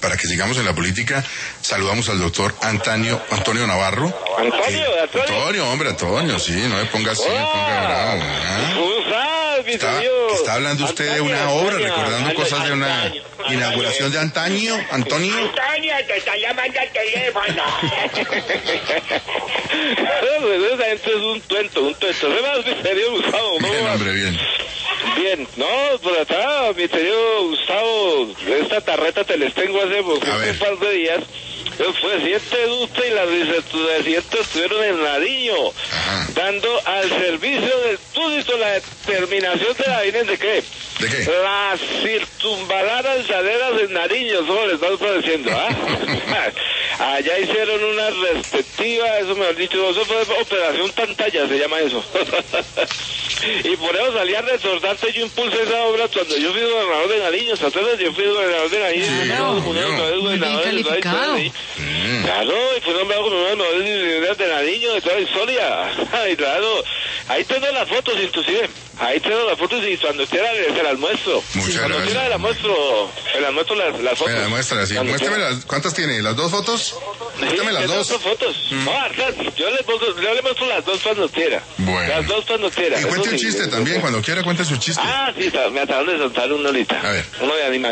para que sigamos en la política, saludamos al doctor Antonio Navarro. Antonio, sí, no me ponga así, me ponga bravo. Está hablando usted de una obra, recordando cosas de una inauguración de antaño, Antonio. Antonio, te está llamando al teléfono. Esa gente es un tuento. ¿Se más mi querido Gustavo? Bien, hombre, bien. Bien, no, por acá, mi querido Gustavo, esta tarreta te les tengo hace un par de días. El presidente Duque y la vicepresidenta estuvieron en Nariño, dando al servicio del túnito la determinación de la ¿de qué? ¿De qué? Las circunvaladas llaneras en Nariño, eso le están padeciendo, Allá hicieron una respectiva, eso mejor dicho, eso fue operación pantalla, se llama eso. Y por eso salía resortante, yo impulsé esa obra cuando yo fui gobernador de Nariño, entonces yo fui gobernador de Nariño, muy bien calificado. Claro, y fue nombrado como uno de los mejores de Nariño, de toda la historia. Ay, claro, ahí tengo las fotos inclusive. Ahí tengo las fotos y cuando quiera se las muestro. Cuando quiera se las muestro las fotos. Muéstrame, sí. Muéstrame ¿cuántas tiene? ¿Las dos fotos? Muéstrame las dos. Fotos. Yo le muestro las dos cuando quiera. Bueno. Las dos cuando quiera. Y cuente un chiste también, cuando quiera cuente su chiste. Sí, me acaban de soltar uno ahorita. A ver. Uno de animal.